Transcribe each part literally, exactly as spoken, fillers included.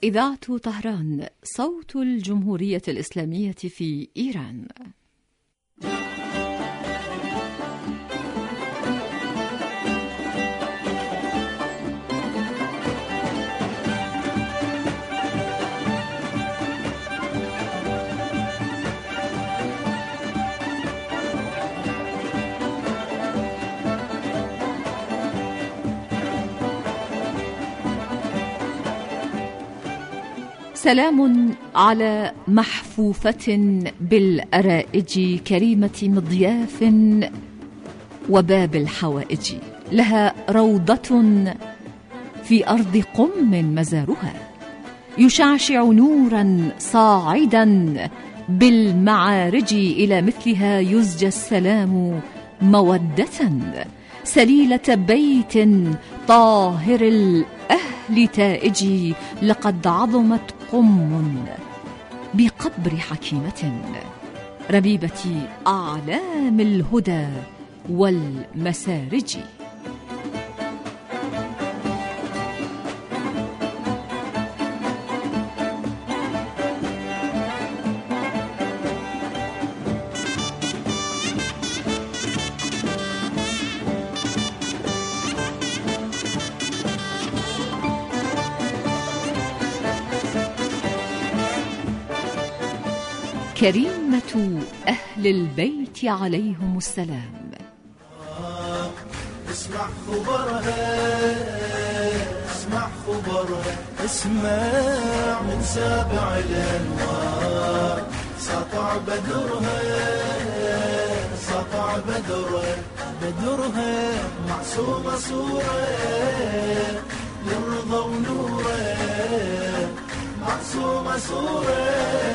إذاعة طهران، صوت الجمهورية الإسلامية في إيران. سلام على محفوفة بالأرائج كريمة مضياف وباب الحوائج، لها روضة في أرض قم مزارها، يشعشع نورا صاعدا بالمعارج، إلى مثلها يزجى السلام مودة، سليلة بيت طاهر الأهل تائج، لقد عظمت قم بقبر حكيمة، ربيبة أعلام الهدى والمسارج. كريمة أهل البيت عليهم السلام. اسمع خبرها، اسمع خبرها، اسمع من سابع الأنوار، سطع بدرها، سطع بدرها، بدرها معصومة صورة للرضا ونوره، معصومة صورة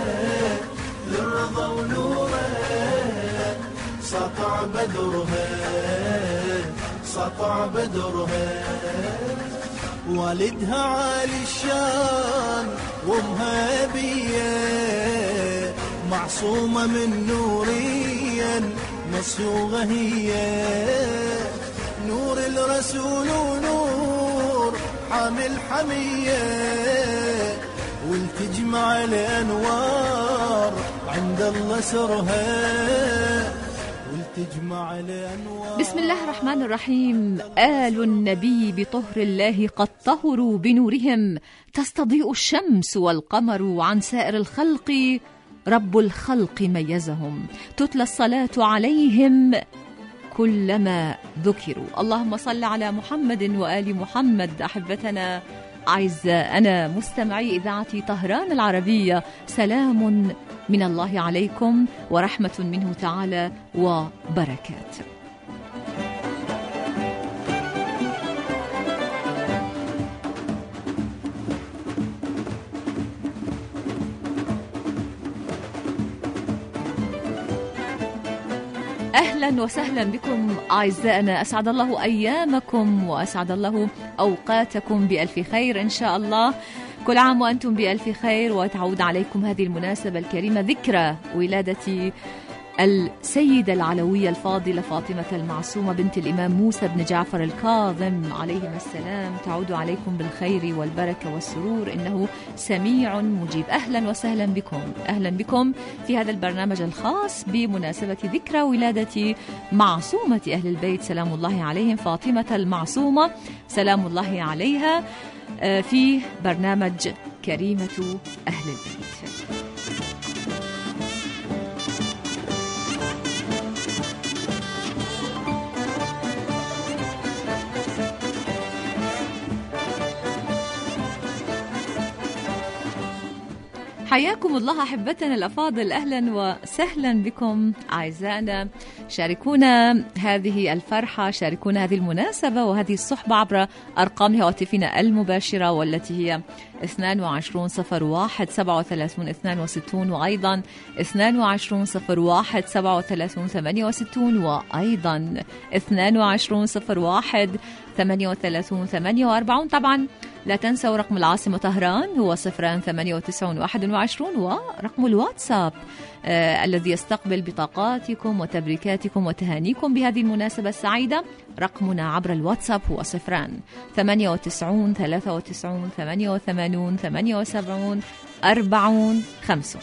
للرضا ونوره، سطع بدرها، سطع بدرها، والدها عالي الشان وامها بيه، معصومة من نوريا مسيوغة هي، نور الرسول ونور حامل حمية، والتجمع الأنوار عند الله سرها، والتجمع الأنوار. بسم الله الرحمن الرحيم. آل النبي بطهر الله قد طهروا بنورهم، تستضيء الشمس والقمر عن سائر الخلق، رب الخلق ميزهم، تتلى الصلاة عليهم كلما ذكروا. اللهم صل على محمد وآل محمد. أحبتنا أعزائنا مستمعي إذاعة طهران العربية، سلام من الله عليكم ورحمة منه تعالى وبركاته. أهلا وسهلا بكم أعزائنا، أسعد الله أيامكم وأسعد الله أوقاتكم بألف خير إن شاء الله. كل عام وأنتم بألف خير، وتعود عليكم هذه المناسبة الكريمة ذكرى ولادة السيدة العلوية الفاضلة فاطمة المعصومة بنت الإمام موسى بن جعفر الكاظم عليهم السلام. تعود عليكم بالخير والبركة والسرور، إنه سميع مجيب. أهلا وسهلا بكم، أهلا بكم في هذا البرنامج الخاص بمناسبة ذكرى ولادة معصومة أهل البيت سلام الله عليهم، فاطمة المعصومة سلام الله عليها، في برنامج كريمة أهل البيت. حياكم الله أحبتنا الأفاضل، أهلا وسهلا بكم أعزائنا. شاركونا هذه الفرحة، شاركونا هذه المناسبة وهذه الصحبة عبر أرقام هواتفنا المباشرة، والتي هي اثنان وعشرون صفر واحد سبعة وثلاثون اثنان وستون، وأيضا اثنان وعشرون صفر واحد سبعة وثلاثون ثمانية وستون، وأيضا اثنان وعشرون صفر واحد ثمانية وثلاثون ثمانية وأربعون. طبعا لا تنسوا رقم العاصمة طهران هو صفران ثمانية وتسعون واحد وعشرون، ورقم الواتساب آه الذي يستقبل بطاقاتكم وتبريكاتكم وتهانيكم بهذه المناسبة السعيدة. رقمنا عبر الواتساب هو صفران ثمانية وتسعون ثلاثة وتسعون ثمانية وثمانون ثمانية وسبعون أربعون خمسون.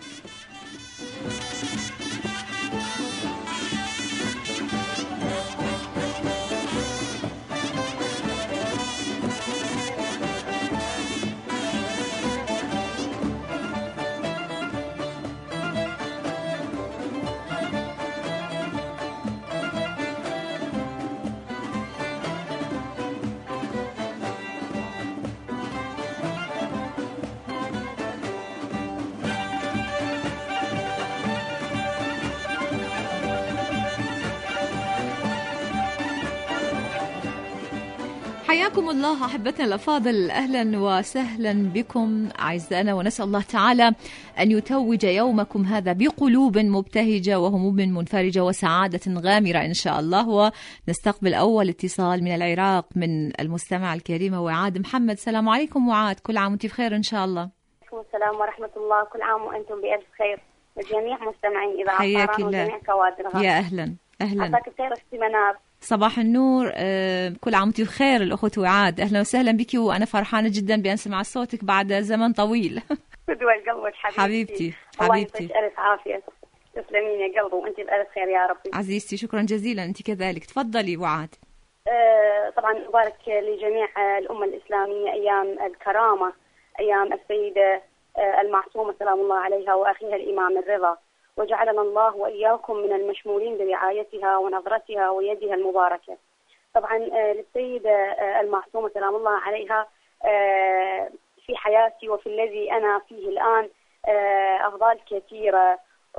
حياكم الله أحبتنا الأفاضل، أهلا وسهلا بكم أعزائنا، ونسأل الله تعالى أن يتوج يومكم هذا بقلوب مبتهجة وهموم منفرجة وسعادة غامرة إن شاء الله. ونستقبل أول اتصال من العراق من المستمع الكريم وعاد محمد. السلام عليكم وعاد، كل عام وأنت بخير إن شاء الله. السلام ورحمة الله، كل عام وأنتم بألف خير وجميع مستمعين إذاعة حياك الله وجميع كوادرها. يا أهلا أهلا، عساك بخير أختي منار. صباح النور، آه، كل عام وانتي بخير الأخت وعاد، أهلا وسهلا بك، وأنا فرحانة جدا بأن سمع صوتك بعد زمن طويل. فدوى القلب حبيبتي حبيبتي الله حبيبتي، يعطيك ألف عافية، تسلمين يا قلبي وأنت بألف خير يا ربي. عزيزتي شكرا جزيلا، أنت كذلك، تفضلي وعاد. آه طبعا مبارك لجميع الأمة الإسلامية أيام الكرامة، أيام السيدة آه المعصومة سلام الله عليها وأخيها الإمام الرضا، وجعلنا الله وإياكم من المشمولين برعايتها ونظرتها ويدها المباركة. طبعا للسيدة المعصومة سلام الله عليها في حياتي وفي الذي أنا فيه الآن أفضال كثيرة،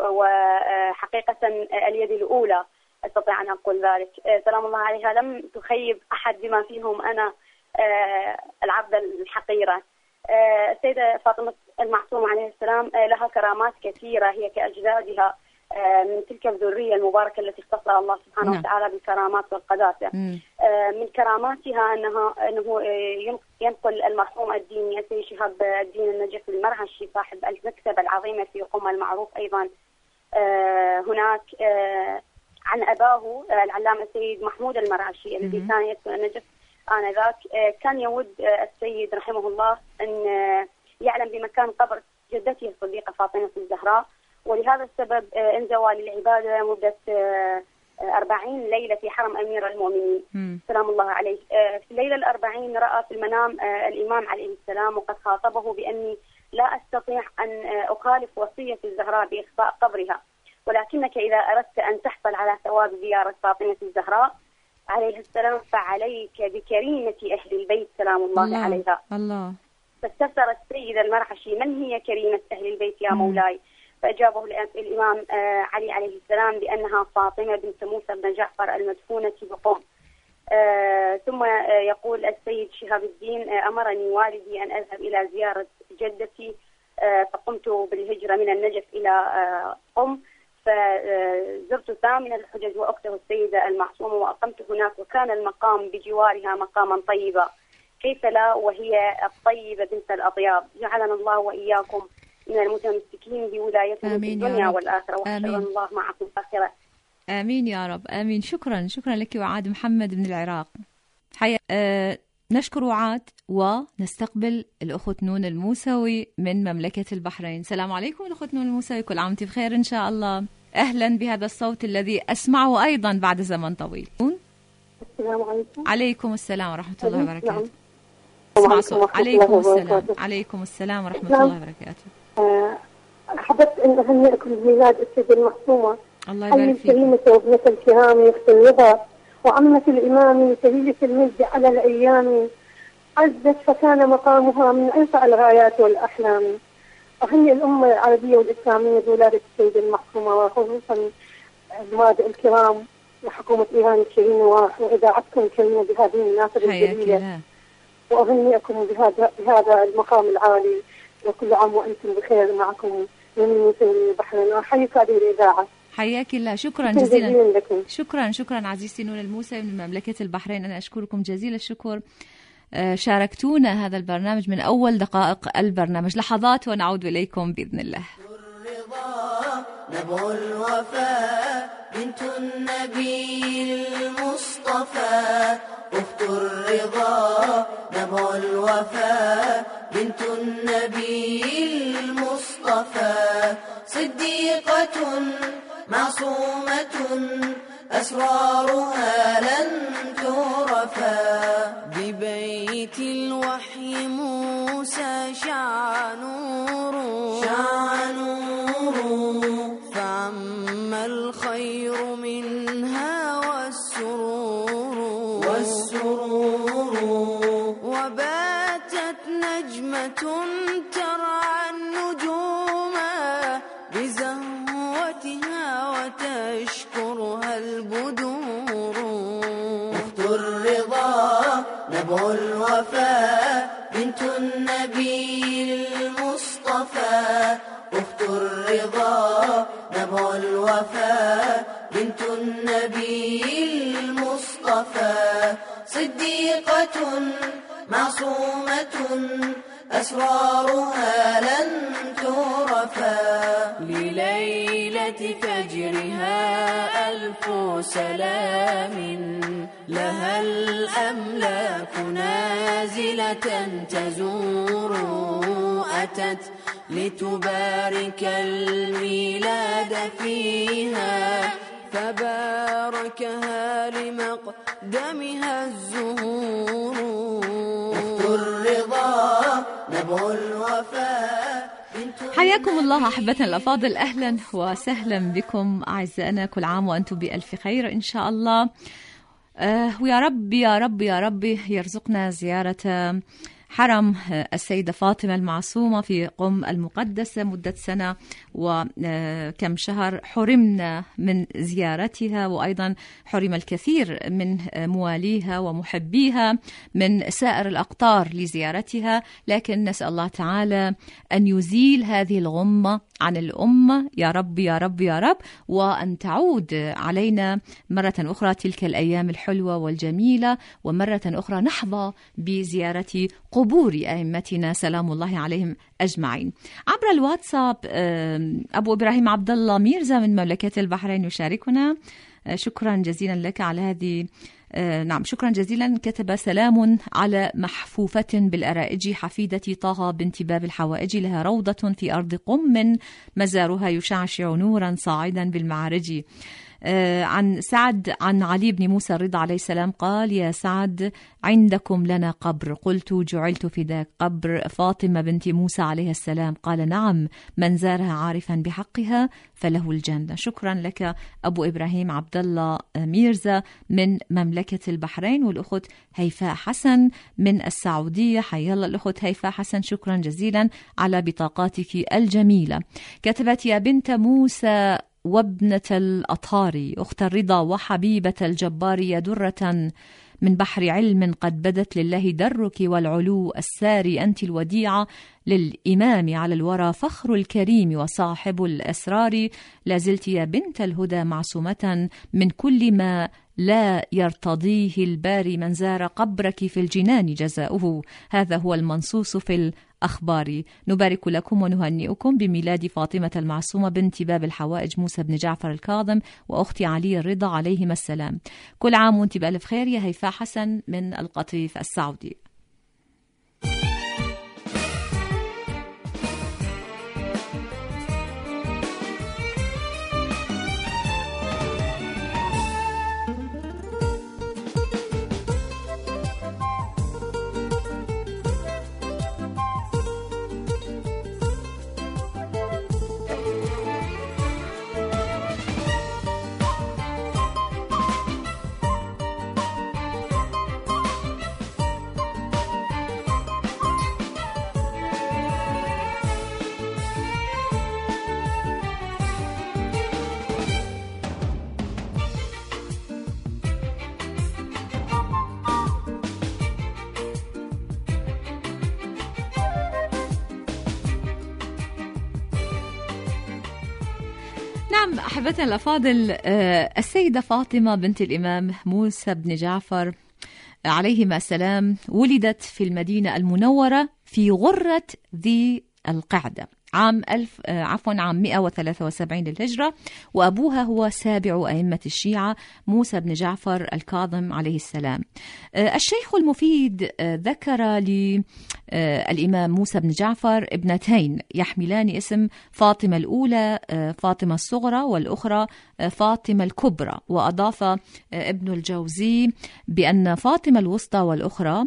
وحقيقة اليد الأولى أستطيع أن أقول ذلك. سلام الله عليها لم تخيب أحد بما فيهم أنا العبدة الحقيرة. السيدة فاطمة المعصومة عليه السلام لها كرامات كثيرة، هي كأجدادها من تلك الذرية المباركة التي اختصها الله سبحانه نعم. وتعالى بالكرامات والقداسة. من كراماتها أنها أنه ينقل المرحوم الديني السيد شهاب الدين النجف المرعشي صاحب المكتبة العظيمة في قم المعروف أيضا هناك عن أباه العلامة السيد محمود المرعشي الذي كان يسكن النجف آنذاك. كان يود السيد رحمه الله أن يعلم بمكان قبر جدته الصديقة فاطمة الزهراء، ولهذا السبب انزوى للعبادة مدة أربعين ليلة في حرم أمير المؤمنين م. سلام الله عليه. في الليلة الأربعين رأى في المنام الإمام عليه السلام وقد خاطبه بأني لا أستطيع أن أخالف وصية الزهراء بإخفاء قبرها، ولكنك إذا أردت أن تحصل على ثواب زيارة فاطمة الزهراء عليه السلام فعليك بكريمة أهل البيت سلام الله, الله عليها. الله. فاستفسر السيد المرعشي من هي كريمة أهل البيت يا م. مولاي؟ فأجابه الإمام علي عليه السلام بأنها فاطمة بنت موسى بن جعفر المدفونة بقم. آه ثم يقول السيد شهاب الدين أمرني والدي أن أذهب إلى زيارة جدتي، آه فقمت بالهجرة من النجف إلى آه قم، فزرت ثامن الحجج وأخته السيدة المعصومة وأقمت هناك، وكان المقام بجوارها مقاما طيبا، كيف لا وهي الطيبة بنت الأطياب. جعلنا الله وإياكم من المتمسكين بولايتهم في الدنيا والآخرة، وحشرنا الله معكم الآخرة. آمين يا رب آمين. شكرا شكرا لك وعاد محمد من العراق. حيا أه نشكر وعاد ونستقبل الأخت نون الموسوي من مملكة البحرين. السلام عليكم الأخت نون الموسوي، كل عام وانت بخير إن شاء الله. أهلا بهذا الصوت الذي أسمعه أيضا بعد زمن طويل. السلام عليكم. عليكم السلام ورحمة الله وبركاته. اسمع صوت. عليكم السلام. عليكم السلام ورحمة الله وبركاته. حبيت أن أهنئكم بميلاد السيدة المعصومة، الله يبارك فيك. الكريمة وابنة الكرام يخت الرضا وعمة الإمام سبيلة المجد على الأيام، عزت فكان مقامها من أنفع الغايات والأحلام. أهنئ الأمة العربية والإسلامية بولادة السيدة المعصومة، وخصوصا المواد الكرام وحكومة إيران الكريمة وإذاعتكم الكريمة بهذه المناسبة الجليلة، وأهنئكم بهذا بهذا المقام العالي، وكل عام وأنتم بخير. معكم من البحرين، وأحييك هذه الإذاعة. حياك الله، شكرا جزيلا. شكرا شكرا عزيزتي نون الموسى من مملكة البحرين، أنا أشكركم جزيل الشكر. شاركتونا هذا البرنامج من أول دقائق البرنامج. لحظات ونعود إليكم بإذن الله. الرضا نبع الوفاء بنت النبي المصطفى، أخت الرضا نبع الوفاء بنت النبي المصطفى، صديقة معصومة أسرارها لن تعرفا، ببيت الوحي موسى شع نور شع نور، فعم الخير منها والسرور والسرور، وباتت نجمة ترعى النجوم بزهوتها وتشكرها البدور، أخت الرضا نبع الوفاء بنت النبي المصطفى، أخت الرضا نبع الوفاء بنت النبي المصطفى، صديقة معصومة أسرارها لن تعرفا، لليلة فجرها ألف سلام، لها الأملاك نازلة تزور، أتت لتبارك الميلاد فيها، فباركها لمقدمها الزهور، أخت الرضا نبع الوفاء. حياكم الله أحبتنا الأفاضل، أهلا وسهلا بكم أعزائنا، كل عام وأنتم بألف خير إن شاء الله. آه ويا رب يا رب يا رب يرزقنا زيارة حرم السيدة فاطمة المعصومة في قم المقدسة مدة سنة وكم شهر. حرمنا من زيارتها، وأيضا حرم الكثير من مواليها ومحبيها من سائر الأقطار لزيارتها، لكن نسأل الله تعالى أن يزيل هذه الغمة عن الأمة يا رب يا رب يا رب، وأن تعود علينا مرة أخرى تلك الأيام الحلوة والجميلة، ومرة أخرى نحظى بزيارة قبور أئمتنا سلام الله عليهم أجمعين. عبر الواتساب أبو إبراهيم عبد الله ميرزا من مملكة البحرين يشاركنا. شكرا جزيلا لك على هذه نعم شكرا جزيلا. كتب: سلام على محفوفة بالأرائج حفيدة طه بنت باب الحوائج، لها روضة في أرض قم مزارها يشعشع نورا صاعدا بالمعارج. عن سعد عن علي بن موسى الرضا عليه السلام قال: يا سعد عندكم لنا قبر، قلت جعلت في ذاك قبر فاطمة بنت موسى عليه السلام، قال: نعم، من زارها عارفا بحقها فله الجنة. شكرا لك أبو إبراهيم عبد الله ميرزا من مملكة البحرين. والأخت هيفاء حسن من السعودية، حيا الله الأخت هيفاء حسن، شكرا جزيلا على بطاقاتك الجميلة. كتبت: يا بنت موسى وابنة الأطهار، أخت الرضا وحبيبة الجبار، يا درة من بحر علم قد بدت لله درك والعلو الساري، أنت الوديعة للإمام على الورى فخر الكريم وصاحب الأسرار، لازلت يا بنت الهدى معصومة من كل ما لا يرتضيه الباري، من زار قبرك في الجنان جزاؤه، هذا هو المنصوص في الأخبار. نبارك لكم ونهنئكم بميلاد فاطمة المعصومة بنت باب الحوائج موسى بن جعفر الكاظم وأختي علي الرضا عليهما السلام. كل عام وانت بألف خير يا هيفاء حسن من القطيف السعودي. نعم أحبتنا الأفاضل، السيدة فاطمة بنت الإمام موسى بن جعفر عليهما السلام ولدت في المدينة المنورة في غرة ذي القعدة عام ألف عفوا عام مئة وثلاثة وسبعين للهجرة، وأبوها هو سابع أئمة الشيعة موسى بن جعفر الكاظم عليه السلام. الشيخ المفيد ذكر للإمام موسى بن جعفر ابنتين يحملان اسم فاطمة الأولى فاطمة الصغرى والأخرى فاطمة الكبرى، وأضاف ابن الجوزي بأن فاطمة الوسطى والأخرى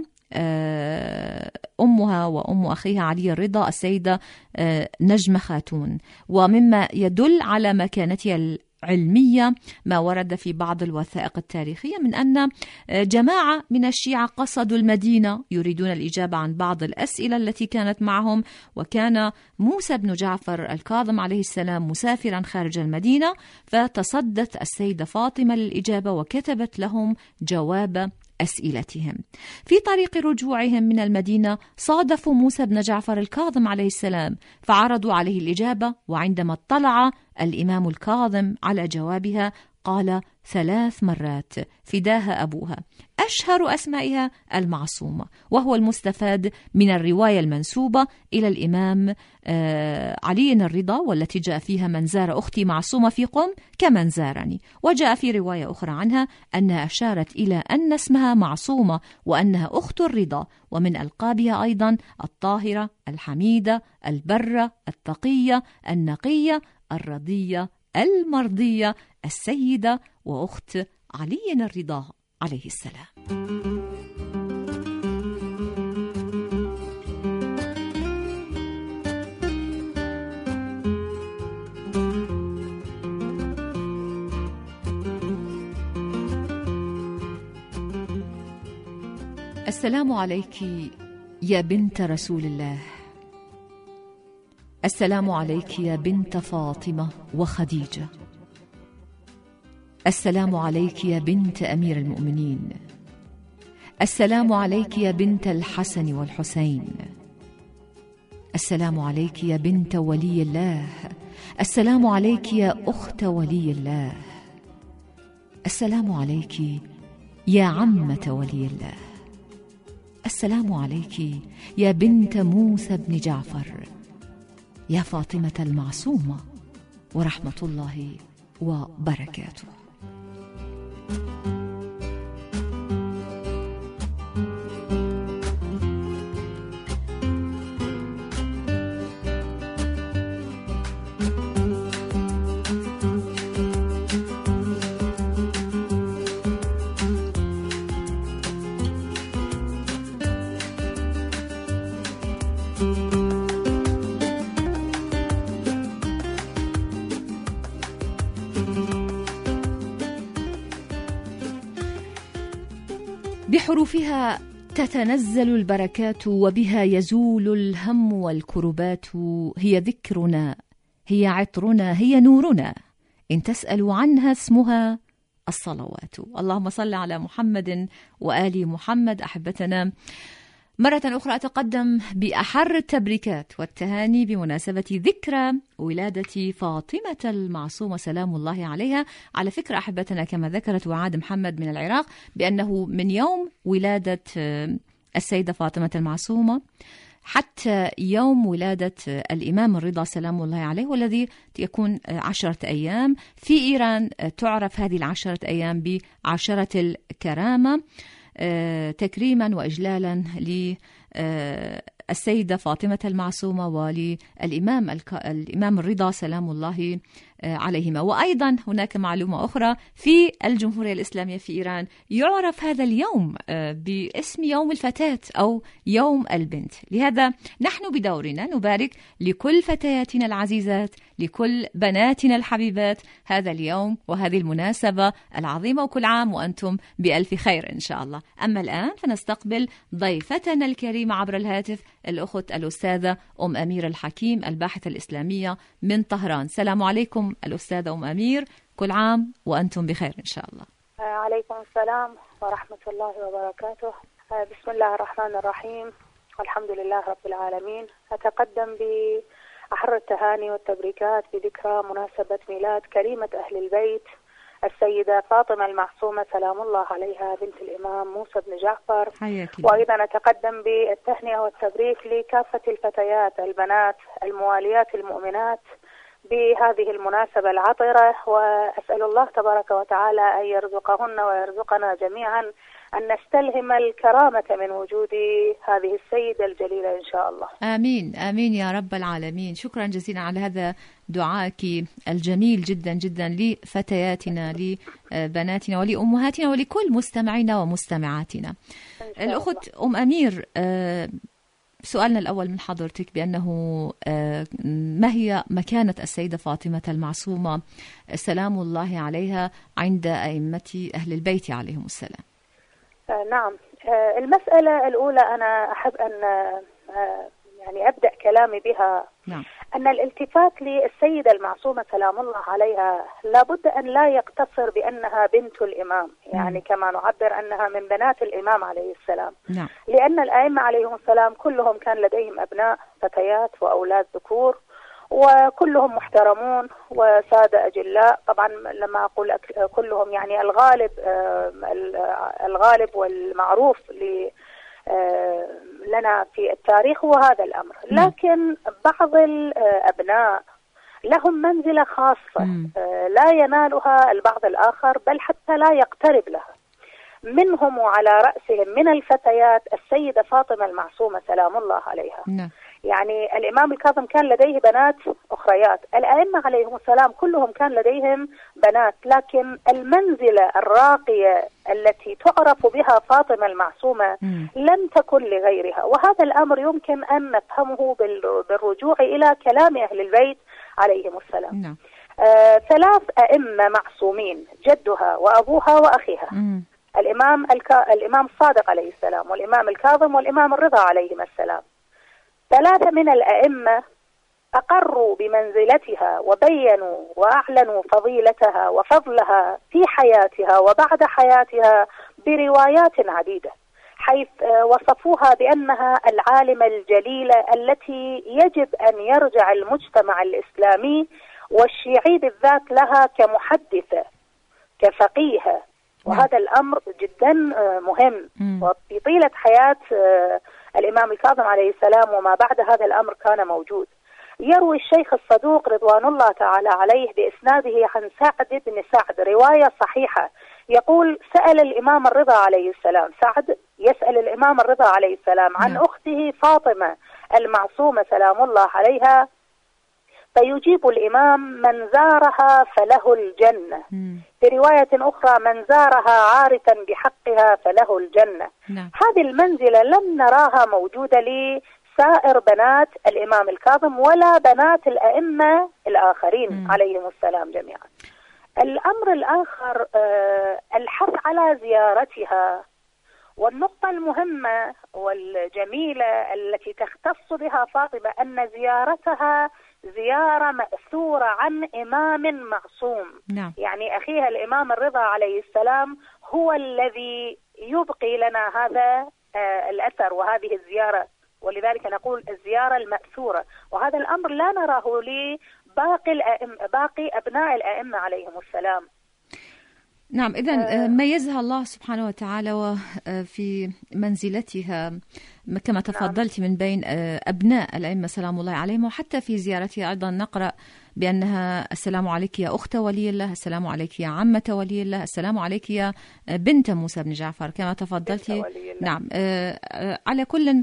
أمها وأم أخيها علي الرضا السيدة نجمة خاتون. ومما يدل على مكانتها العلمية ما ورد في بعض الوثائق التاريخية من أن جماعة من الشيعة قصدوا المدينة يريدون الإجابة عن بعض الأسئلة التي كانت معهم، وكان موسى بن جعفر الكاظم عليه السلام مسافرا خارج المدينة، فتصدت السيدة فاطمة للإجابة وكتبت لهم جواب أسئلتهم. في طريق رجوعهم من المدينة صادفوا موسى بن جعفر الكاظم عليه السلام فعرضوا عليه الإجابة، وعندما اطلع الإمام الكاظم على جوابها قال ثلاث مرات فداها أبوها، أشهر أسمائها المعصومة، وهو المستفاد من الرواية المنسوبة إلى الإمام علي الرضا والتي جاء فيها من زار أختي معصومة في قم كمن زارني. وجاء في رواية أخرى عنها أنها أشارت إلى أن اسمها معصومة وأنها أخت الرضا، ومن ألقابها أيضا الطاهرة الحميدة البرة التقية النقية الرضية المرضية السيدة وأخت علي الرضا عليه السلام. السلام عليك يا بنت رسول الله، السلام عليك يا بنت فاطمة وخديجة، السلام عليك يا بنت أمير المؤمنين، السلام عليك يا بنت الحسن والحسين، السلام عليك يا بنت ولي الله، السلام عليك يا أخت ولي الله، السلام عليك يا عمة ولي الله، السلام عليك يا بنت موسى بن جعفر، يا فاطمة المعصومة، ورحمة الله وبركاته. بحروفها تتنزل البركات وبها يزول الهم والكربات، هي ذكرنا هي عطرنا هي نورنا، إن تسألوا عنها اسمها الصلوات. اللهم صل على محمد وآل محمد. أحبتنا، مرة أخرى أتقدم بأحر التبريكات والتهاني بمناسبة ذكرى ولادة فاطمة المعصومة سلام الله عليها. على فكرة أحبتنا، كما ذكرت وعاد محمد من العراق بأنه من يوم ولادة السيدة فاطمة المعصومة حتى يوم ولادة الإمام الرضا سلام الله عليه، والذي يكون عشرة أيام في إيران، تعرف هذه العشرة أيام بعشرة الكرامة، تكريما وإجلالا للسيدة فاطمة المعصومة وللإمام الإمام الرضا سلام الله عليهما. وأيضا هناك معلومة أخرى، في الجمهورية الإسلامية في إيران يعرف هذا اليوم باسم يوم الفتاة أو يوم البنت. لهذا نحن بدورنا نبارك لكل فتياتنا العزيزات، لكل بناتنا الحبيبات هذا اليوم وهذه المناسبة العظيمة، وكل عام وأنتم بألف خير إن شاء الله. أما الآن فنستقبل ضيفتنا الكريمة عبر الهاتف، الأخت الأستاذة أم أمير الحكيم الباحثة الإسلامية من طهران. السلام عليكم الأستاذة أم أمير، كل عام وأنتم بخير إن شاء الله. عليكم السلام ورحمة الله وبركاته. بسم الله الرحمن الرحيم، والحمد لله رب العالمين. أتقدم بأحر التهاني والتبريكات بذكرى مناسبة ميلاد كريمة أهل البيت السيدة فاطمة المعصومة سلام الله عليها بنت الإمام موسى بن جعفر. حياك الله. وأيضا أتقدم بالتهنئة والتبريك لكافة الفتيات البنات المواليات المؤمنات بهذه المناسبة العطرة، وأسأل الله تبارك وتعالى أن يرزقهن ويرزقنا جميعا أن نستلهم الكرامة من وجود هذه السيدة الجليلة إن شاء الله. آمين آمين يا رب العالمين. شكرا جزيلا على هذا دعائك الجميل جدا جدا لفتياتنا لبناتنا ولأمهاتنا ولكل مستمعينا ومستمعاتنا. الأخت أم أمير، سؤالنا الأول من حضرتك بأنه ما هي مكانة السيدة فاطمة المعصومة سلام الله عليها عند أئمة أهل البيت عليهم السلام؟ نعم، المسألة الأولى أنا أحب أن يعني أبدأ كلامي بها. نعم. أن الالتفات للسيدة المعصومة سلام الله عليها لابد أن لا يقتصر بأنها بنت الإمام، يعني مم. كما نعبر أنها من بنات الإمام عليه السلام. نعم. لأن الأئمة عليهم السلام كلهم كان لديهم أبناء فتيات وأولاد ذكور، وكلهم محترمون وسادة أجلاء. طبعا لما أقول كلهم يعني الغالب الغالب والمعروف لنا في التاريخ هو هذا الأمر، لكن بعض الأبناء لهم منزلة خاصة لا ينالها البعض الآخر، بل حتى لا يقترب لها. منهم وعلى رأسهم من الفتيات السيدة فاطمة المعصومة سلام الله عليها. نعم. يعني الإمام الكاظم كان لديه بنات أخريات، الأئمة عليهم السلام كلهم كان لديهم بنات، لكن المنزلة الراقية التي تعرف بها فاطمة المعصومة م. لم تكن لغيرها. وهذا الأمر يمكن أن نفهمه بالرجوع إلى كلام أهل البيت عليهم السلام. م. آه، ثلاث أئمة معصومين، جدها وأبوها وأخيها، م. الإمام الكا... الإمام الصادق عليه السلام والإمام الكاظم والإمام الرضا عليهم السلام. ثلاثة من الأئمة أقروا بمنزلتها وبينوا وأعلنوا فضيلتها وفضلها في حياتها وبعد حياتها بروايات عديدة، حيث وصفوها بأنها العالمة الجليلة التي يجب أن يرجع المجتمع الإسلامي والشيعي بالذات لها كمحدثة كفقيهة، وهذا الأمر جدا مهم. وفي طيلة حياة الإمام الكاظم عليه السلام وما بعد هذا الأمر كان موجود. يروي الشيخ الصدوق رضوان الله تعالى عليه بإسناده عن سعد بن سعد رواية صحيحة، يقول: سأل الإمام الرضا عليه السلام، سعد يسأل الإمام الرضا عليه السلام عن أخته فاطمة المعصومة سلام الله عليها، فيجيب الإمام: من زارها فله الجنة. في رواية أخرى: من زارها عارفا بحقها فله الجنة. نعم. هذه المنزلة لم نراها موجودة لسائر بنات الإمام الكاظم ولا بنات الأئمة الآخرين م. عليهم السلام جميعا. الأمر الآخر آه الحث على زيارتها، والنقطة المهمة والجميلة التي تختص بها فاطمة أن زيارتها زيارة مأثورة عن إمام معصوم. نعم. يعني أخيها الإمام الرضا عليه السلام هو الذي يبقي لنا هذا آه الأثر وهذه الزيارة، ولذلك نقول الزيارة المأثورة، وهذا الأمر لا نراه لباقي الأئمة باقي أبناء الأئمة عليهم السلام. نعم، إذن ميزها الله سبحانه وتعالى وفي منزلتها كما تفضلت من بين أبناء الأئمة سلام الله عليهم، وحتى في زيارتها أيضا نقرأ بأنها: السلام عليك يا أخت ولي الله، السلام عليك يا عمة ولي الله، السلام عليك يا بنت موسى بن جعفر كما تفضلت. نعم. على كل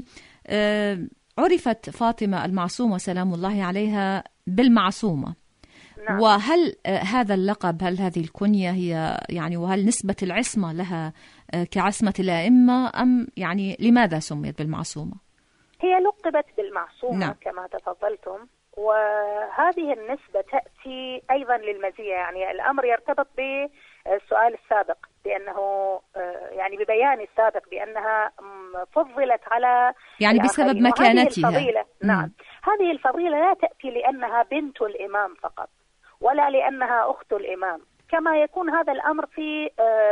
عرفت فاطمة المعصومة سلام الله عليها بالمعصومة. نعم. وهل هذا اللقب، هل هذه الكنية هي يعني، وهل نسبة العصمة لها كعصمة الأئمة، أم يعني لماذا سميت بالمعصومة؟ هي لقبت بالمعصومة. نعم. كما تفضلتم، وهذه النسبة تأتي أيضا للمزية. يعني الأمر يرتبط بالسؤال السابق بأنه يعني ببيان السابق بأنها فضلت على يعني بسبب مكانتها. الفضيلة. نعم. هذه الفضيلة لا تأتي لأنها بنت الإمام فقط، ولا لأنها أخت الإمام، كما يكون هذا الأمر في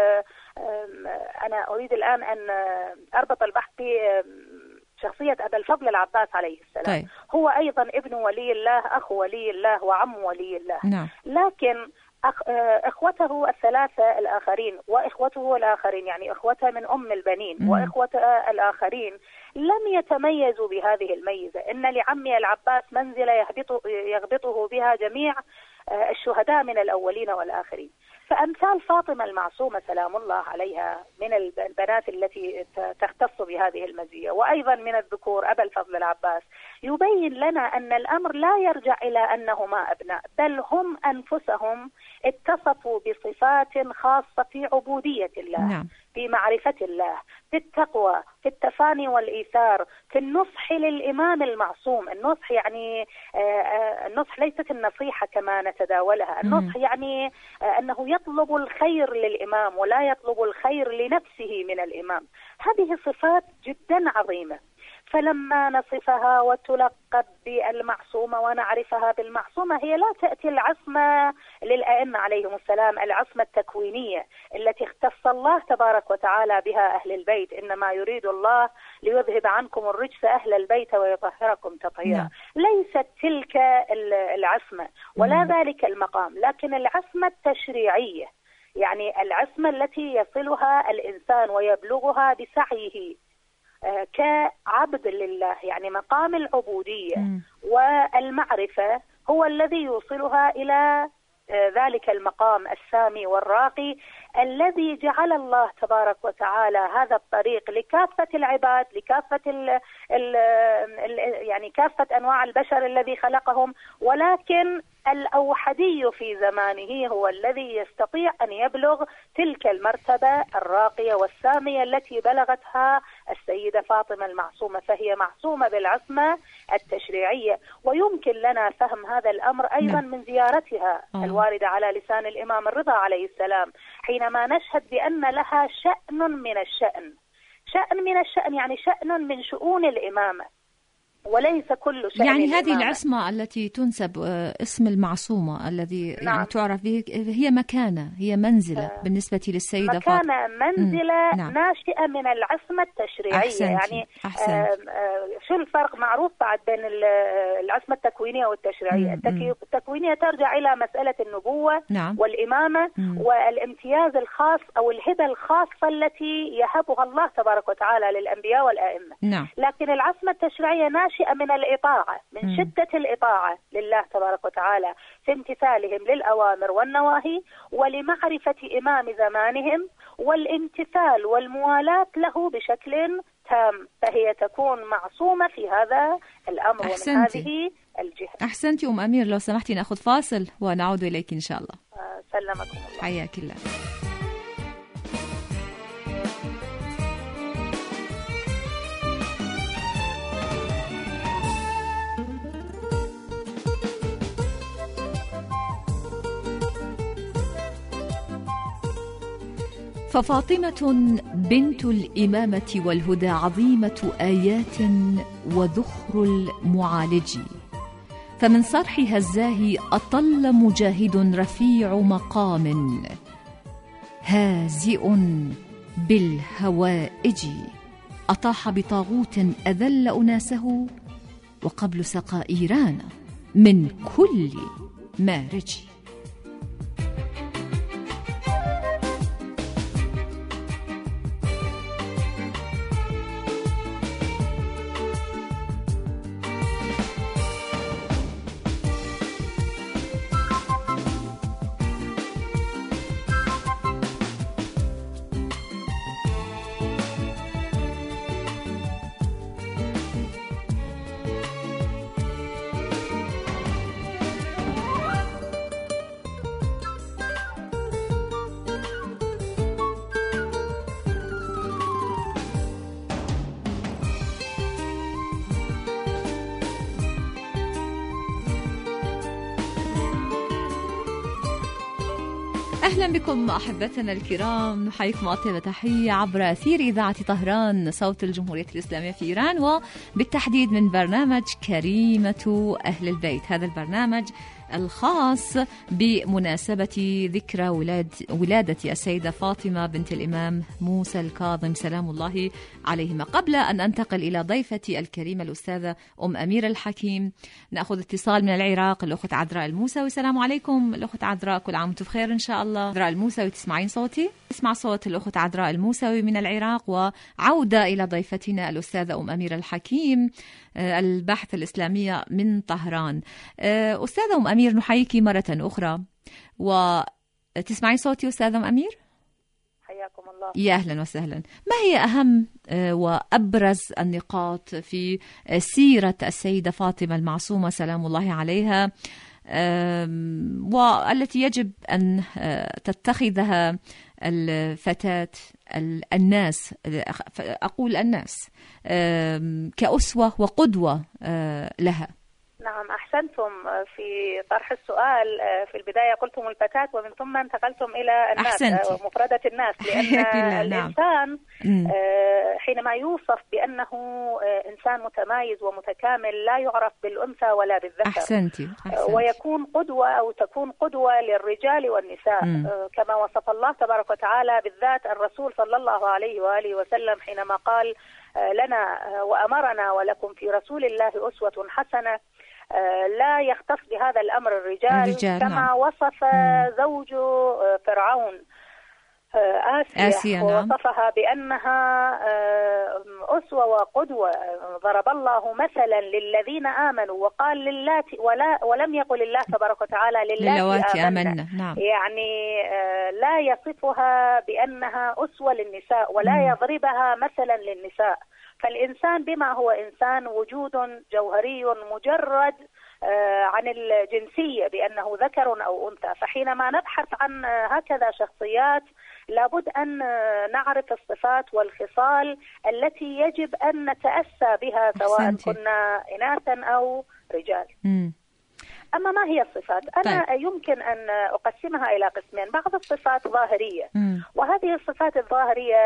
أنا أريد الآن أن أربط البحث في شخصية أبا الفضل العباس عليه السلام. طيب. هو أيضا ابن ولي الله، أخو ولي الله، وعم ولي الله. نعم. لكن إخوته الثلاثة الآخرين وإخوته الآخرين، يعني إخوته من أم البنين مم. وإخوته الآخرين لم يتميزوا بهذه الميزة. إن لعمي العباس منزلة يهبط يغبطه بها جميع الشهداء من الأولين والآخرين. فأمثال فاطمة المعصومة سلام الله عليها من البنات التي تختص بهذه المزية، وأيضا من الذكور أبا الفضل العباس، يبين لنا أن الأمر لا يرجع إلى أنهما أبناء، بل هم أنفسهم اتصفوا بصفات خاصة في عبودية الله. نعم. في معرفة الله، في التقوى، في التفاني والإيثار، في النصح للإمام المعصوم. النصح يعني النصح ليست النصيحة كما نتداولها، النصح يعني أنه يطلب الخير للإمام ولا يطلب الخير لنفسه من الإمام. هذه صفات جدا عظيمة، فلما نصفها وتلقب بالمعصومة ونعرفها بالمعصومة، هي لا تأتي العصمة للأئمة عليهم السلام، العصمة التكوينية التي اختص الله تبارك وتعالى بها أهل البيت. إنما يريد الله ليذهب عنكم الرجس أهل البيت ويطهركم تطهيرا. ليست تلك العصمة ولا ذلك المقام، لكن العصمة التشريعية، يعني العصمة التي يصلها الإنسان ويبلغها بسعيه كعبد لله، يعني مقام العبودية م. والمعرفة هو الذي يوصلها إلى ذلك المقام السامي والراقي الذي جعل الله تبارك وتعالى هذا الطريق لكافة العباد، لكافة ال ال ال يعني كافة أنواع البشر الذي خلقهم، ولكن الأوحدي في زمانه هو الذي يستطيع أن يبلغ تلك المرتبة الراقية والسامية التي بلغتها السيدة فاطمة المعصومة. فهي معصومة بالعصمة التشريعية، ويمكن لنا فهم هذا الأمر أيضا من زيارتها الواردة على لسان الإمام الرضا عليه السلام، حينما نشهد بأن لها شأن من الشأن، شأن من الشأن يعني شأن من شؤون الإمامة، وليس كل شأن يعني الإمامة. هذه العصمة التي تنسب اسم المعصومة الذي نعم. يعني تعرف به، هي مكانة، هي منزلة آه. بالنسبة للسيدة فاطمة، مكانة منزلة نعم. ناشئة من العصمة التشريعية. أحسنتي. يعني أحسنتي. آه آه شو الفرق معروف بعد بين العصمة التكوينية والتشريعية؟ التكوينية ترجع إلى مسألة النبوة نعم. والإمامة مم. والامتياز الخاص أو الهبة الخاصة التي يهبها الله تبارك وتعالى للأنبياء والآئمة. نعم. لكن العصمة التشريعية ناشئة من الإطاعة، من مم. شدة الإطاعة لله تبارك وتعالى في امتثالهم للأوامر والنواهي، ولمعرفة إمام زمانهم والامتثال والموالاة له بشكل تام، فهي تكون معصومة في هذا الأمر. أحسنتي. ومن هذه الجهة. أحسنتي أم أمير، لو سمحتي نأخذ فاصل ونعود إليك إن شاء الله. آه سلمكم الله. حياك الله. ففاطمة بنت الإمامة والهدى عظيمة آيات وذخر المعالج، فمن صرحها الزاهي أطل مجاهد رفيع مقام هازئ بالهوائج، أطاح بطاغوت أذل أناسه وقبل سقى إيران من كل مارج. أهلا بكم أحبتنا الكرام، نحييكم أطيب تحية عبر أثير إذاعة طهران صوت الجمهورية الإسلامية في إيران، وبالتحديد من برنامج كريمة أهل البيت. هذا البرنامج الخاص بمناسبة ذكرى ولاد ولادة السيدة فاطمة بنت الإمام موسى الكاظم سلام الله عليهما. قبل أن أنتقل إلى ضيفتي الكريمة الأستاذة أم أمير الحكيم، نأخذ اتصال من العراق، الأخت عذراء الموسوي. السلام عليكم الأخت عذراء، كل عام وانتم بخير إن شاء الله. عذراء الموسوي، تسمعين صوتي؟ اسمع صوت الأخت عذراء الموسوي من العراق. وعودة إلى ضيفتنا الأستاذة أم أمير الحكيم، الباحثة الإسلامية من طهران. أستاذة أم أمير، نحييك مرة أخرى. وتسمعين صوتي أستاذة أم أمير؟ حياكم الله. يا أهلا وسهلا. ما هي أهم وأبرز النقاط في سيرة السيدة فاطمة المعصومة سلام الله عليها، والتي يجب أن تتخذها الفتاة الناس، أقول الناس، كأسوة وقدوة لها؟ نعم، أحسنتم في طرح السؤال. في البداية قلتم الفتاة ومن ثم انتقلتم إلى الناس، أحسنتي. مفردة الناس، لأن الإنسان حينما يوصف بأنه إنسان متمايز ومتكامل لا يعرف بالأنثى ولا بالذكر. أحسنتي. أحسنتي. ويكون قدوة أو تكون قدوة للرجال والنساء، م. كما وصف الله تبارك وتعالى بالذات الرسول صلى الله عليه وآله وسلم حينما قال لنا وأمرنا ولكم في رسول الله أسوة حسنة، لا يختص بهذا الأمر الرجال, الرجال كما نعم. وصف مم. زوج فرعون آسيا, آسيا نعم. ووصفها بأنها أسوة وقدوة. ضرب الله مثلا للذين آمنوا وقال للاتي، ولا ولم يقل الله تبارك وتعالى للاتي آمنا. نعم. يعني لا يصفها بأنها أسوة للنساء ولا مم. يضربها مثلا للنساء. فالإنسان بما هو إنسان وجود جوهري مجرد عن الجنسية بأنه ذكر أو أنثى. فحينما نبحث عن هكذا شخصيات لابد أن نعرف الصفات والخصال التي يجب أن نتأسى بها سواء أحسنتي. كنا إناثا أو رجال. م. أما ما هي الصفات؟ أنا طيب. يمكن أن أقسمها إلى قسمين. بعض الصفات ظاهرية، م. وهذه الصفات الظاهرية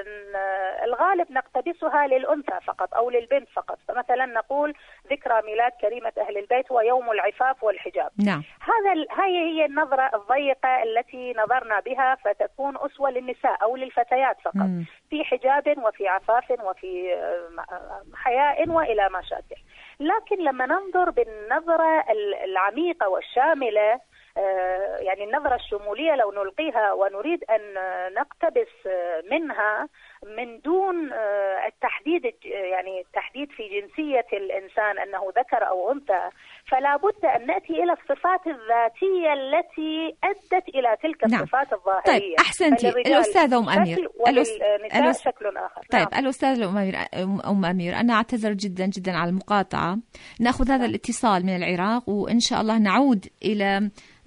الغالب نقتبسها للأنثى فقط أو للبنت فقط. فمثلا نقول ذكرى ميلاد كريمة أهل البيت ويوم العفاف والحجاب. نعم. هذا هذه هي النظرة الضيقة التي نظرنا بها فتكون أسوة للنساء أو للفتيات فقط، م. في حجاب وفي عفاف وفي حياء وإلى ما شابه. لكن لما ننظر بالنظرة العميقة والشاملة، يعني النظرة الشمولية لو نلقيها ونريد أن نقتبس منها من دون التحديد، يعني التحديد في جنسية الإنسان أنه ذكر أو أنثى، فلا بد أن نأتي إلى الصفات الذاتية التي أدت إلى تلك الصفات نعم. الظاهرية. طيب أحسنتي الأستاذة أم أمير. وللنساء الأس... شكل آخر. طيب نعم. الأستاذة أم أمير، أم أمير أنا أعتذر جدا جدا على المقاطعة. نأخذ هذا الاتصال من العراق وإن شاء الله نعود إلى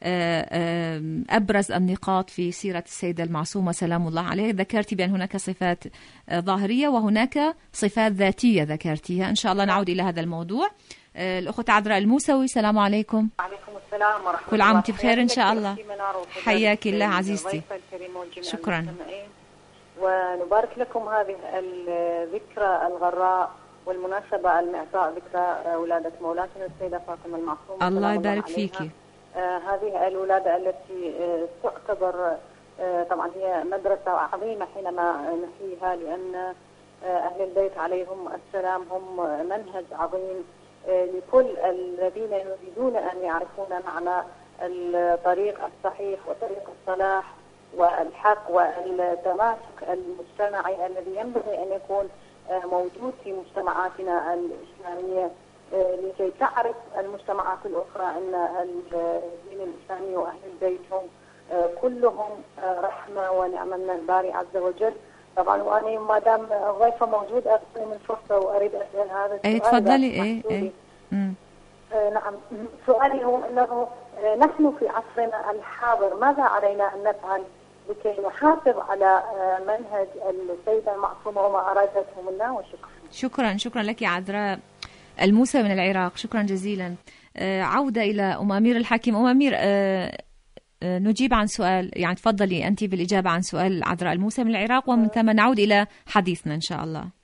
أبرز النقاط في سيرة السيدة المعصومة سلام الله عليه. ذكرتي بأن هناك صفات ظاهرية وهناك صفات ذاتية ذكرتيها. إن شاء الله نعود إلى هذا الموضوع. الأخت عذراء الموسوي، السلام عليكم. وعليكم السلام ورحمة الله. كل عام وانت بخير إن شاء الله. حياك الله عزيزتي. شكرا. ونبارك لكم هذه الذكرى الغراء والمناسبة المعطاء ذكرى ولادة مولاتنا السيدة فاطمة المعصومة. الله يبارك فيكي. آه هذه الولادة التي آه تعتبر آه طبعا هي مدرسة عظيمة حينما نحييها، لأن آه أهل البيت عليهم السلام هم منهج عظيم آه لكل الذين يريدون أن يعرفون معنى الطريق الصحيح وطريق الصلاح والحق والتماسك المجتمعي الذي ينبغي أن يكون آه موجود في مجتمعاتنا الإسلامية، لكي تعرف المجتمعات الأخرى أن الدين الإسلامي وأهل البيت هم كلهم رحمة ونعمة من الباري عز وجل. طبعا وأنا ما دام ضيفة موجود أغطي من فرصة وأريد أسأل هذا السؤال. أي تفضلي. إيه إيه نعم، سؤالي هو أنه نحن في عصرنا الحاضر ماذا علينا أن نفعل لكي نحافظ على منهج السيدة المعصومة وما أرادته منا؟ وشكرا. شكرا شكرا لك يا عذراء الموسى من العراق، شكرا جزيلا. آه عودة إلى أم أمير الحكيم. أم أمير، آه آه نجيب عن سؤال، يعني تفضلي أنت بالإجابة عن سؤال عذراء الموسى من العراق ومن ثم نعود إلى حديثنا إن شاء الله. آه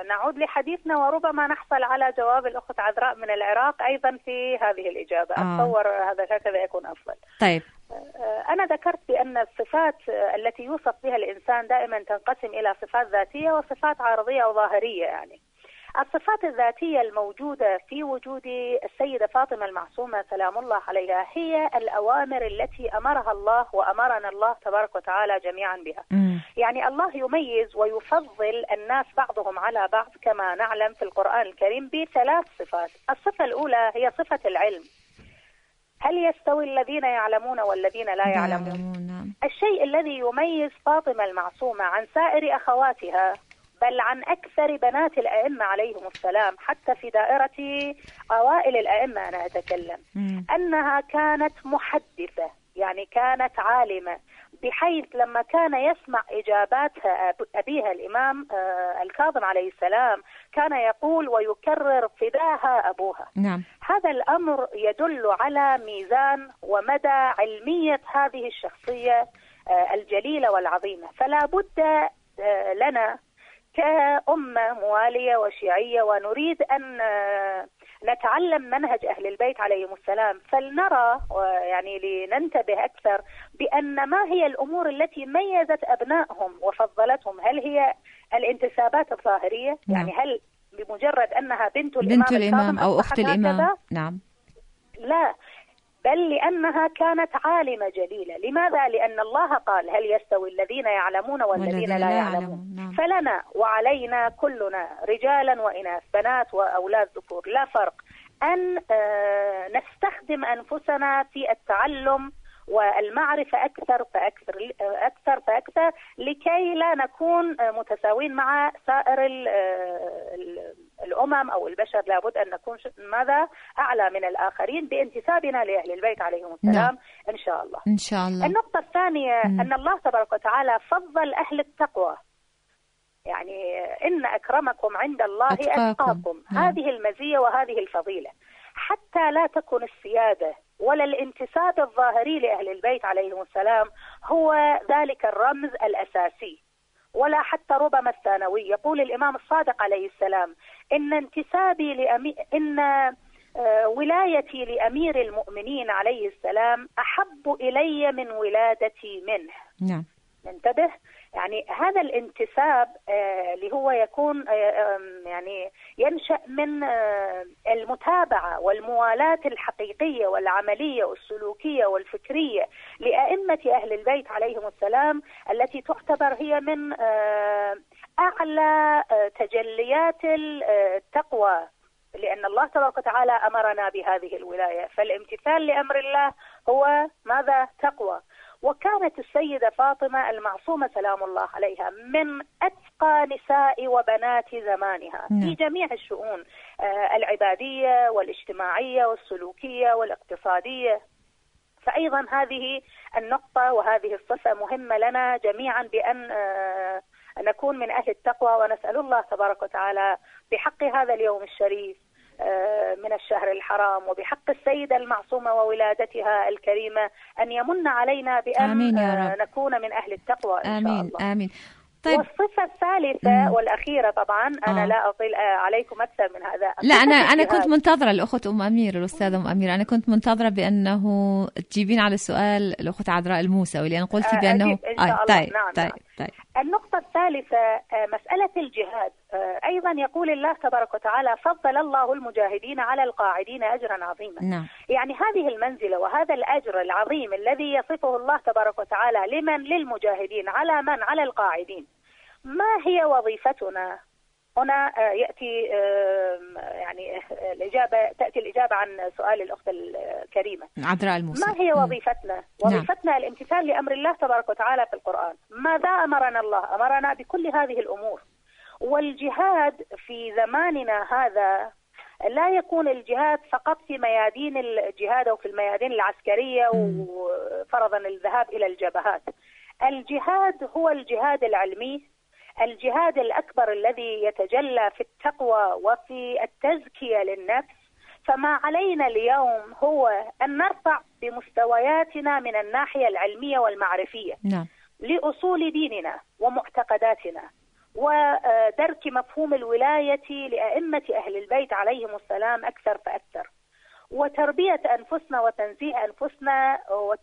نعود لحديثنا وربما نحصل على جواب الأخت عذراء من العراق أيضا في هذه الإجابة. آه. أتصور هذا هكذا يكون أفضل. طيب، أنا ذكرت بأن الصفات التي يوصف بها الإنسان دائما تنقسم إلى صفات ذاتية وصفات عارضية أو ظاهرية. يعني الصفات الذاتية الموجودة في وجود السيدة فاطمة المعصومة سلام الله عليها هي الأوامر التي أمرها الله وأمرنا الله تبارك وتعالى جميعا بها. م. يعني الله يميز ويفضل الناس بعضهم على بعض كما نعلم في القرآن الكريم بثلاث صفات. الصفة الأولى هي صفة العلم. هل يستوي الذين يعلمون والذين لا يعلمون؟ الشيء الذي يميز فاطمة المعصومة عن سائر أخواتها بل عن أكثر بنات الأئمة عليهم السلام حتى في دائرة أوائل الأئمة أنا أتكلم، مم. أنها كانت محدثة، يعني كانت عالمة، بحيث لما كان يسمع إجاباتها أبيها الإمام الكاظم عليه السلام كان يقول ويكرر فداها أبوها. نعم. هذا الأمر يدل على ميزان ومدى علمية هذه الشخصية الجليلة والعظيمة. فلا بد لنا كأمة موالية وشيعية ونريد أن نتعلم منهج أهل البيت عليهم السلام، فلنرى يعني لننتبه أكثر بأن ما هي الأمور التي ميزت أبنائهم وفضلتهم. هل هي الانتسابات الظاهرية؟ نعم. يعني هل بمجرد أنها بنت الإمام, بنت الإمام أو أخت الإمام؟ نعم. لا، بل لأنها كانت عالمة جليلة. لماذا؟ لأن الله قال هل يستوي الذين يعلمون والذين لا يعلمون. نعم. فلنا وعلينا كلنا رجالا وإناث بنات وأولاد ذكور لا فرق أن نستخدم أنفسنا في التعلم والمعرفة أكثر فأكثر أكثر فأكثر لكي لا نكون متساوين مع سائر الأمم أو البشر. لابد أن نكون ماذا أعلى من الآخرين بانتسابنا لأهل البيت عليهم السلام. نعم. إن شاء الله. إن شاء الله. النقطة الثانية م. أن الله تبارك وتعالى فضل أهل التقوى، يعني إن أكرمكم عند الله أتقاكم. أتقاكم. نعم. هذه المزية وهذه الفضيلة حتى لا تكون السيادة ولا الانتساب الظاهري لأهل البيت عليهم السلام هو ذلك الرمز الأساسي ولا حتى ربما الثانوي. يقول الإمام الصادق عليه السلام إن انتسابي لأمي... إن ولايتي لأمير المؤمنين عليه السلام أحب إلي من ولادتي منه. نعم. ننتبه، يعني هذا الانتساب اللي هو يكون يعني ينشأ من المتابعة والموالاة الحقيقية والعملية والسلوكية والفكرية لأئمة أهل البيت عليهم السلام التي تعتبر هي من أعلى تجليات التقوى، لأن الله تبارك وتعالى أمرنا بهذه الولاية. فالامتثال لأمر الله هو ماذا؟ تقوى. وكانت السيدة فاطمة المعصومة سلام الله عليها من أتقى نساء وبنات زمانها في جميع الشؤون العبادية والاجتماعية والسلوكية والاقتصادية. فأيضا هذه النقطة وهذه الصفة مهمة لنا جميعا بأن نكون من أهل التقوى، ونسأل الله تبارك وتعالى بحق هذا اليوم الشريف من الشهر الحرام وبحق السيدة المعصومة وولادتها الكريمة أن يمن علينا بأن نكون من أهل التقوى إن آمين. شاء الله. آمين. طيب. والصفة الثالثة مم. والأخيرة طبعا أنا آه. لا أطيل عليكم أكثر من هذا. لا أنا أنا كنت منتظرة الأخت أم أمير الأستاذة أم أمير، أنا كنت منتظرة بأنه تجيبين على السؤال الأخت عذراء الموسوي لأن قلتي بأنه آه طيب. نعم. طيب. نعم. طيب. النقطة الثالثة مسألة الجهاد. أيضا يقول الله تبارك وتعالى فضل الله المجاهدين على القاعدين أجرا عظيما. نعم. يعني هذه المنزلة وهذا الأجر العظيم الذي يصفه الله تبارك وتعالى لمن؟ للمجاهدين. على من؟ على القاعدين. ما هي وظيفتنا؟ هنا يأتي يعني الإجابة تأتي الإجابة عن سؤال الأخت الكريمة عذراء الموسى. ما هي وظيفتنا؟ وظيفتنا نعم. الامتثال لأمر الله تبارك وتعالى في القرآن. ماذا أمرنا الله؟ أمرنا بكل هذه الأمور. والجهاد في زماننا هذا لا يكون الجهاد فقط في ميادين الجهاد أو في الميادين العسكرية وفرضا الذهاب إلى الجبهات. الجهاد هو الجهاد العلمي، الجهاد الأكبر الذي يتجلى في التقوى وفي التزكية للنفس. فما علينا اليوم هو أن نرفع بمستوياتنا من الناحية العلمية والمعرفية نعم. لأصول ديننا ومعتقداتنا ودرك مفهوم الولاية لأئمة أهل البيت عليهم السلام أكثر فأكثر، وتربية أنفسنا وتنزيه أنفسنا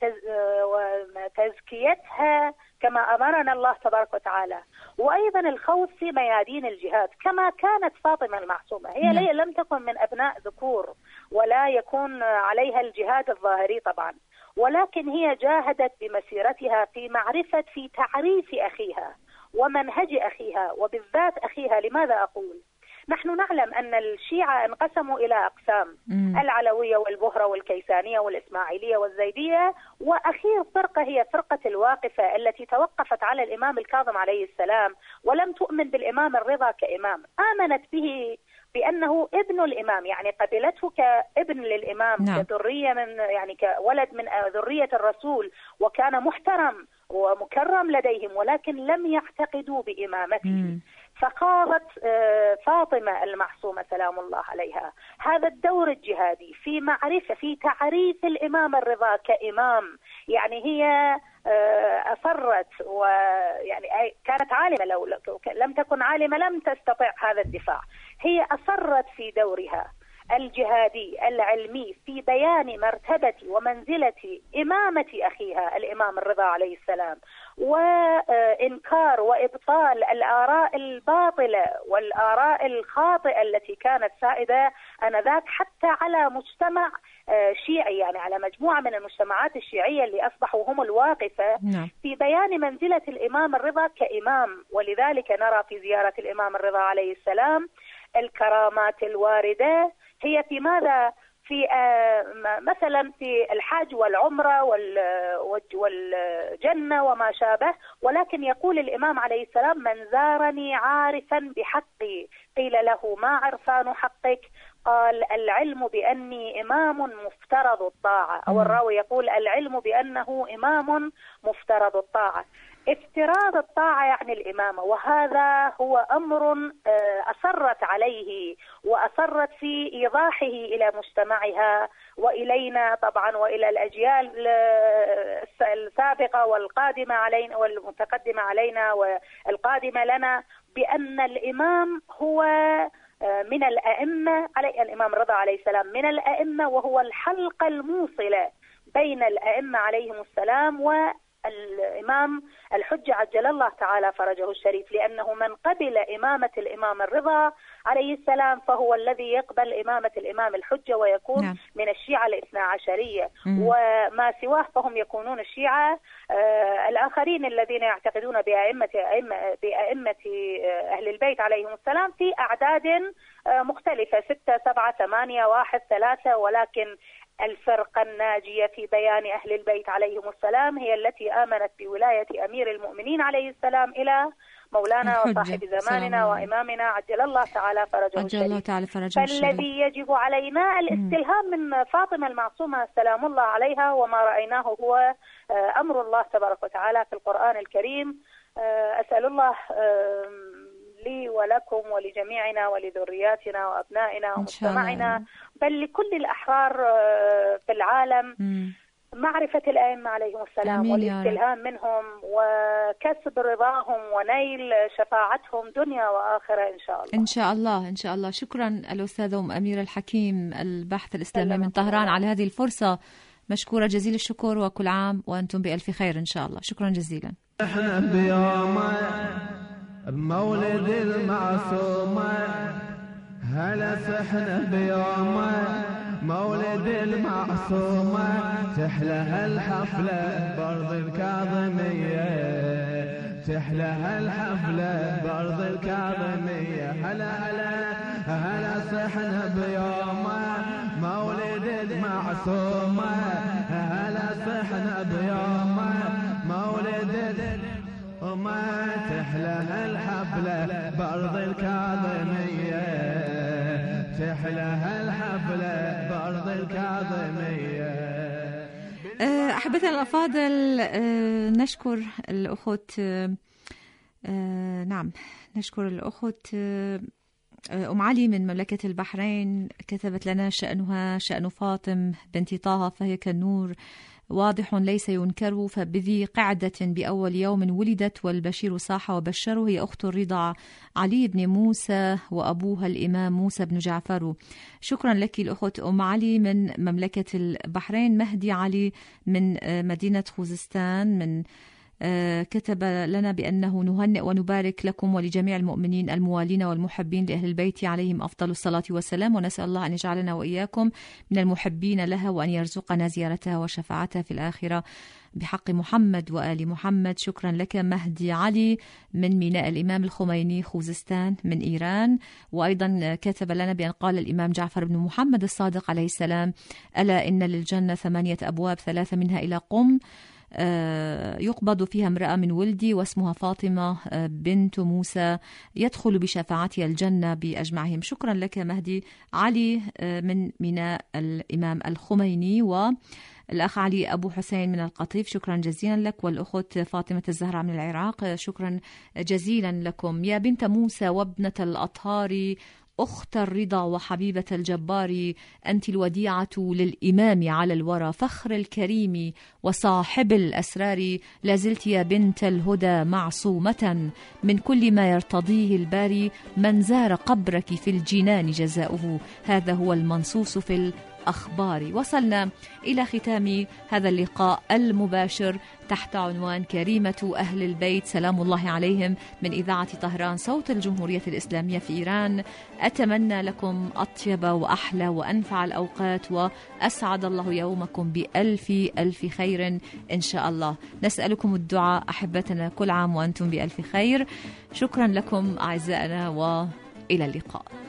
وتزكيتها كما أمرنا الله تبارك وتعالى، وأيضا الخوض في ميادين الجهاد كما كانت فاطمة المعصومة. هي م. لم تكن من أبناء ذكور ولا يكون عليها الجهاد الظاهري طبعا، ولكن هي جاهدت بمسيرتها في معرفة في تعريف أخيها ومنهج أخيها وبالذات أخيها. لماذا أقول؟ نحن نعلم أن الشيعة انقسموا إلى أقسام، مم. العلوية والبهرة والكيسانية والإسماعيلية والزيدية، وأخير فرقة هي فرقة الواقفة التي توقفت على الإمام الكاظم عليه السلام ولم تؤمن بالإمام الرضا كإمام، آمنت به بأنه ابن الإمام، يعني قبلته كابن للإمام، نعم. كذرية من يعني كولد من ذرية الرسول، وكان محترم ومكرم لديهم، ولكن لم يعتقدوا بإمامته. مم. فقامت فاطمة المعصومة سلام الله عليها هذا الدور الجهادي في معرفة في تعريف الإمام الرضا كإمام، يعني هي أصرت، ويعني كانت عالمة، لو لم تكن عالمة لم تستطيع هذا الدفاع. هي أصرت في دورها الجهادي العلمي في بيان مرتبة ومنزلة إمامة أخيها الإمام الرضا عليه السلام، وإنكار وإبطال الآراء الباطلة والآراء الخاطئة التي كانت سائدة آنذاك حتى على مجتمع شيعي، يعني على مجموعة من المجتمعات الشيعية اللي أصبحوا هم الواقفة، نعم. في بيان منزلة الإمام الرضا كإمام. ولذلك نرى في زيارة الإمام الرضا عليه السلام الكرامات الواردة هي في ماذا؟ في آه مثلا في الحج والعمرة والجنة وما شابه، ولكن يقول الإمام عليه السلام: من زارني عارفا بحقي قيل له ما عرفان حقك؟ قال: العلم بأني إمام مفترض الطاعة، أو الراوي يقول: العلم بأنه إمام مفترض الطاعة. افتراض الطاعة يعني الإمامة، وهذا هو أمر أصرت عليه وأصرت في إيضاحه إلى مجتمعها وإلينا طبعا، وإلى الأجيال السابقة والقادمة علينا والمتقدمة علينا والقادمة لنا، بأن الإمام هو من الأئمة، علي الإمام رضا عليه السلام من الأئمة، وهو الحلقة الموصلة بين الأئمة عليهم السلام و الإمام الحجة عجل الله تعالى فرجه الشريف، لأنه من قبل إمامة الإمام الرضا عليه السلام فهو الذي يقبل إمامة الإمام الحجة ويكون نعم. من الشيعة الاثنى عشرية، مم. وما سواه فهم يكونون الشيعة. آه الآخرين الذين يعتقدون بأئمة أئمة بأئمة أهل البيت عليهم السلام في أعداد آه مختلفة، ستة سبعة ثمانية واحد ثلاثة، ولكن الفرقة الناجية في بيان أهل البيت عليهم السلام هي التي آمنت بولاية أمير المؤمنين عليه السلام إلى مولانا وصاحب زماننا وإمامنا عجل الله تعالى فرجه الشريف. فالذي يجب علينا الاستلهام من فاطمة المعصومة سلام الله عليها، وما رأيناه هو أمر الله تبارك وتعالى في القرآن الكريم. أسأل الله لي ولكم ولجميعنا ولذرياتنا وأبنائنا ومجتمعنا، بل لكل الأحرار في العالم، مم. معرفة الأئمة عليهم السلام والاستلهام منهم وكسب رضاهم ونيل شفاعتهم دنيا وآخرة إن شاء الله. إن شاء الله إن شاء الله. شكرا الأستاذة أم أميرة الحكيم البحث الإسلامي من طهران على هذه الفرصة، مشكورة جزيل الشكر، وكل عام وأنتم بألف خير إن شاء الله. شكرا جزيلا. احنا بيوم مولد المعصومة، هلا صحنا بيوم مولد المعصومة، تحلى الحفلة برض الكاظمية، تحلى الحفلة برض الكاظمية. هلا هلا هلا صحنا بيوم مولد المعصومة، هلا صحنا بيوم مولد وما تحلى الحفلة برض الكاظمية، تحلى الحفلة برض الكاظمية. أحبتنا الأفاضل، نشكر الأخت، نعم نشكر الأخت أم علي من مملكة البحرين كتبت لنا: شأنها شأن فاطم بنت طه، فهي كالنور واضح ليس ينكر، فبذي قعدة بأول يوم ولدت والبشير صاح وبشره. هي أخت الرضا علي بن موسى وأبوها الإمام موسى بن جعفر. شكرا لك الأخت أم علي من مملكة البحرين. مهدي علي من مدينة خوزستان من كتب لنا بأنه نهنئ ونبارك لكم ولجميع المؤمنين الموالين والمحبين لأهل البيت عليهم أفضل الصلاة والسلام، ونسأل الله أن يجعلنا وإياكم من المحبين لها وأن يرزقنا زيارتها وشفاعتها في الآخرة بحق محمد وآل محمد. شكرا لك مهدي علي من ميناء الإمام الخميني خوزستان من إيران. وأيضا كتب لنا بأن قال الإمام جعفر بن محمد الصادق عليه السلام: ألا إن للجنة ثمانية أبواب، ثلاثة منها إلى قم يقبض فيها امرأة من ولدي واسمها فاطمة بنت موسى، يدخل بشفاعتها الجنة بأجمعهم. شكرا لك مهدي علي من ميناء الإمام الخميني. والأخ علي أبو حسين من القطيف، شكرا جزيلا لك. والأخت فاطمة الزهراء من العراق، شكرا جزيلا لكم. يا بنت موسى وابنة الأطهار، أخت الرضا وحبيبة الجبار، أنت الوديعة للإمام على الورى، فخر الكريم وصاحب الأسرار. لازلت يا بنت الهدى معصومة من كل ما يرتضيه الباري، من زار قبرك في الجنان جزاؤه، هذا هو المنصوص في الأخبار. وصلنا إلى ختام هذا اللقاء المباشر تحت عنوان كريمة أهل البيت سلام الله عليهم من إذاعة طهران صوت الجمهورية الإسلامية في إيران. أتمنى لكم أطيب وأحلى وأنفع الأوقات، وأسعد الله يومكم بألف ألف خير إن شاء الله. نسألكم الدعاء أحبتنا، كل عام وأنتم بألف خير. شكرا لكم أعزائنا وإلى اللقاء.